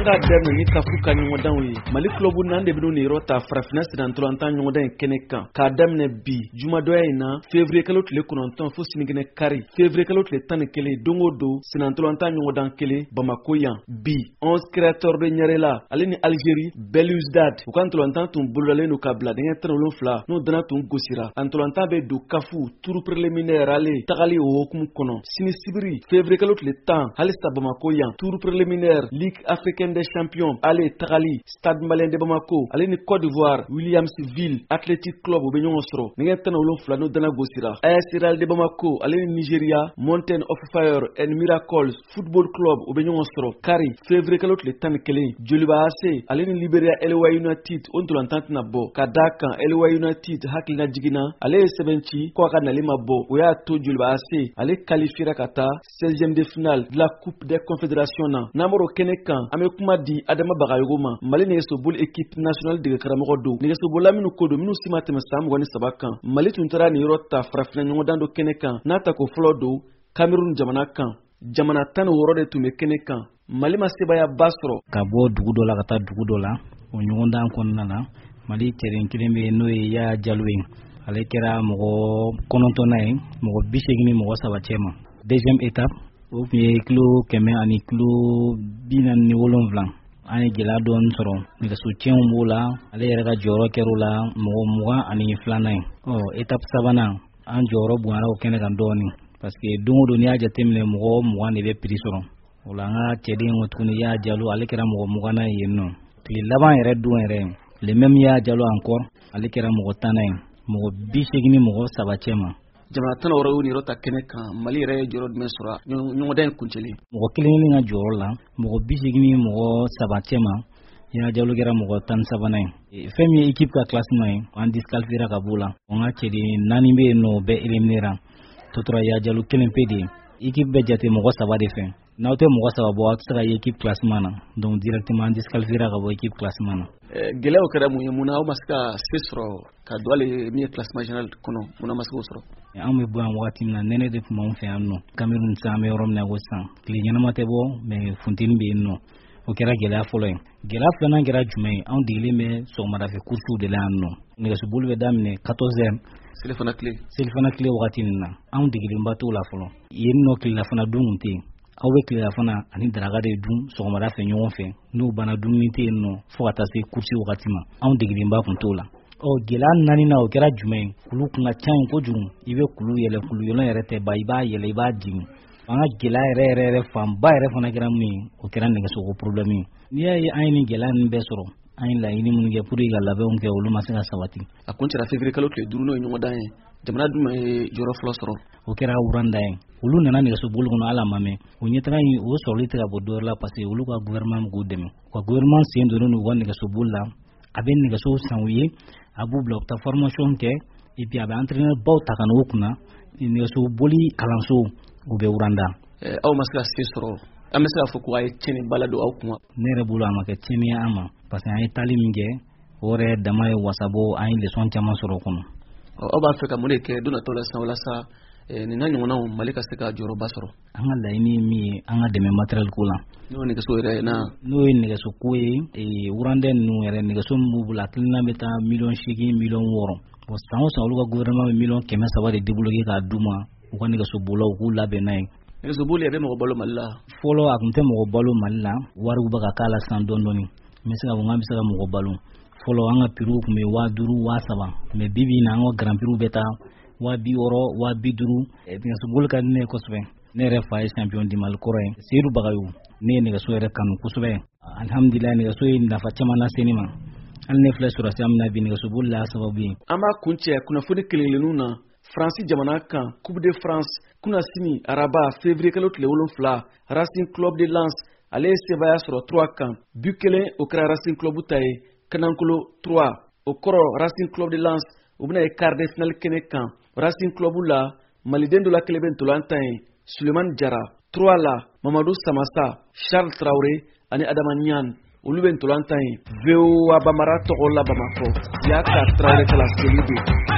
ka dɛmɛ ni kafu ka ɲɔgɔndanw ye Mali club nan de binu ni yɔrɔ ta farafina sidantolantan ɲɔgɔndan in kɛnɛ kan k'a daminɛ bi jumadoya in na février kalo tile 9 fo sinigɛnɛ kari février kalo tile 11 dongo do sidantolantan ɲɔgɔndan kelen Bamako yan bi 11 créateurs de Ɲarela ale ni Algérie Belouizdad u ka ntolantan tun bolodalen do ka bila denkɛ 17 n'u dana tun gosira ntolantan bɛ do kafu tour préliminaire ale tagali o hukumu kɔnɔ sini sibiri février kalo tile 10 halisa Bamako yan tour préliminaire Ligue africaine des champions ale tagali Stade Malien de Bamako ale ni Côte d'Ivoire Williamsville Athletic Club u bɛ ɲɔgɔn sɔrɔ denkɛ 17 n'u dana gosira AS Real de Bamako ale ni Nigeria Mountain of Fire and Miracles Football Club u bɛ ɲɔgɔn sɔrɔ kari février kalo tile 11 Joliba AC ale ni Liberia Elwa United o ntolantan tɛna bɔ ka da kan Elwa United hakilina jiginna ale ye sɛbɛnci ko a ka nali ma bɔ o y'a to Joliba AC ale qualifiera ka taa 16e de finale de la Coupe des Confédérations na n'amaro kɛnɛ kan an bɛ kuma di Adama Bagayogo ma Mali nɛgɛsoboli équipe nationale dege karamɔgɔ do nɛgɛsobola minnu ko do minnu si ma tɛmɛ san 23 kan Mali tun taara nin yɔrɔ ta farafina ɲɔgɔndan do kɛnɛ kan n'a ta ko fɔlɔ do Cameroun jamana kan jamana 16 de tun bɛ kɛnɛ kan Mali ma sebaya ba sɔrɔ ka bɔ dugu dɔ la ka taa dugu dɔ la o ɲɔgɔndan kɔnɔna na Mali terrain kelen bɛ n'o ye Yaya Diallo ye ale kɛra mɔgɔ 9nan ye mɔgɔ 80 mɔgɔ 3 cɛma deuxième étape o tun ye kilo 100 ani kilo 47 an ye gɛlɛya dɔɔni sɔrɔ nɛgɛso tiɲɛw b'o la ale yɛrɛ ka jɔyɔrɔ kɛra o la mɔgɔ 20 ani 2nan ye étape sabanan an jɔyɔrɔ bonyana o kɛnɛ kan dɔɔni parce que don o don n'i y'a jateminɛ mɔgɔ 20 de bɛ prix sɔrɔ o la an ka cɛden o tuguni Yaya Diallo ale kɛra mɔgɔ 20nan ye yen nɔ tile laban yɛrɛ don yɛrɛ le même Yaya Diallo encore ale kɛra mɔgɔ 10nan ye mɔgɔ 80 mɔgɔ 3 cɛma jamana 16 y'u ni yɔrɔ ta kɛnɛ kan Mali yɛrɛ ye jɔyɔrɔ jumɛn sɔrɔ ɲɔgɔndan in kuncɛli mɔgɔ 1 ka jɔyɔrɔ la mɔgɔ 80 mɔgɔ 3 cɛma Yaya Diallo kɛra mɔgɔ 13nan ye fɛn min ye équipe ka classement ye an disqualifiera ka b'o la an ka cɛden 4 bɛ yen nɔ o bɛɛ éliminera to tora Yaya Diallo kelen pe de ye équipe bɛ jate mɔgɔ 3 de fɛ n'aw tɛ mɔgɔ 3 bɔ aw tɛ se ka ye équipe classement na donc directement an disqualifiera ka bɔ équipe classement na gɛlɛyaw kɛra mun ye mun na aw ma se ka se sɔrɔ ka don ale min ye classement général kɔnɔ mun na ma se k'o sɔrɔ an bɛ bɔ yan wagati min na nɛnɛ de tun b'anw fɛ yan nɔ Cameroun sisan an bɛ yɔrɔ min na ko sisan tile ɲɛnama tɛ bɔ mais funteni bɛ yen nɔ o kɛra gɛlɛya fɔlɔ ye gɛlɛya filanan kɛra jumɛn ye anw degelen bɛ sɔgɔmadafɛ courses de la yan nɔ nɛgɛsoboli bɛ daminɛ 14h selifana tile wagati nin na anw degelenba t'o la fɔlɔ yen nɔ tilelafana dun tun tɛ yen aw bɛ tilelafana ani daraka de dun sɔgɔmada fɛ ɲɔgɔn fɛ n'u banna dumuni tɛ yen nɔ fo ka taa se courses wagati ma anw degelenba tun t'o la gɛlɛya 4nan o kɛra jumɛn ye kulu kun ka ca yen kojugu i bɛ kulu yɛlɛ kulu yɛlɛ yɛrɛ tɛ ba i b'a yɛlɛ i b'a jigin an ka gɛlɛya yɛrɛ fanba yɛrɛ fana kɛra min ye o kɛra nɛgɛsoko problème ye n'i y'a ye an ye nin gɛlɛya ninnu bɛɛ sɔrɔ an ye laɲini minnu kɛ pour que ka labɛnw kɛ olu ma se ka sabati a kun cɛra février kalo tile 5 n'o ye ɲɔgɔndan ye jamana jumɛn ye jɔyɔrɔ fɔlɔ sɔrɔ o kɛra Uranda ye olu nana nɛgɛsoboli kɔnɔ ala ma mɛn o ɲɛtaga in o sɔrɔli tɛ ka bɔ dɔwɛrɛ la parce que olu ka gouvernement k'u dɛmɛ u ka gouvernement sen donnen u ka nɛgɛsoboli la a bɛ nɛgɛso san u ye a b'u bila u bɛ taa formation kɛ et puis a bɛ entraîneur baw ta ka n'o kunna nɛgɛsoboli kalanso u bɛ Uranda aw ma se ka se sɔrɔ an bɛ se k'a fɔ ko a ye tiɲɛni bala don aw kun ne yɛrɛ bolo a ma kɛ tiɲɛni an ma parce que an ye taali min kɛ o yɛrɛ dama ye wasabɔ an ye leçon caman sɔrɔ o kɔnɔ aw b'a fɛ ka mun de kɛ don natɔ la sisan walasa nin n'a ɲɔgɔnnaw Mali ka se ka jɔyɔrɔba sɔrɔ an ka laɲini ye min ye an ka dɛmɛ matériel ko la n'o ye nɛgɛso yɛrɛ n'o ye nɛgɛso ko ye Urandais ninnu yɛrɛ nɛgɛso min b'u bolo a kilina bɛ taa 8 millions 6 bon san o san olu ka gouvernement bɛ 300 de débloquer k'a d'u ma u ka nɛgɛsobolaw k'u labɛn n'a ye nɛgɛsoboli a bɛ mɔgɔ balo Mali la fɔlɔ a tun tɛ mɔgɔ balo Mali la wariw bɛ ka k'a la san dɔɔni n bɛ se ka fɔ k'an bɛ se ka mɔgɔ balo fɔlɔ an ka prix tun bɛ 5000 3000 mais bi na an ka grand prix bɛ taa 60 50 nɛgɛsoboli ka di ne ye kosɛbɛ ne yɛrɛ fa ye champion du Mali kɔrɔ ye Seydou Bagayogo ne ye nɛgɛso yɛrɛ kanu kosɛbɛ alhamdulillah nɛgɛso ye nafa caman lase ne ma hali ne filɛ sɔrɔsiya min na bi nɛgɛsoboli la sababu ye an b'a kun cɛ kunnafoni kelen-kelenninw na France jamana kan Coupe de France kuna sini araba février kalo tile 7 Racing Club de Lens ale ye sebaya sɔrɔ 3 kan but 1 o kɛra Racing Club ta ye Kanankolo 3 o kɔrɔ Racing Club de Lens u bɛna ye quart de finale kɛnɛ kan Racing Club la maliden dɔ la kelen bɛ ntolantan ye Sulemani Jara 3 la Mamadou Samassa Charles Traoré ani Adama Niane olu bɛ ntolantan ye VOA Bambara tɔgɔ la Bamako y'a ka Traoré kala seli de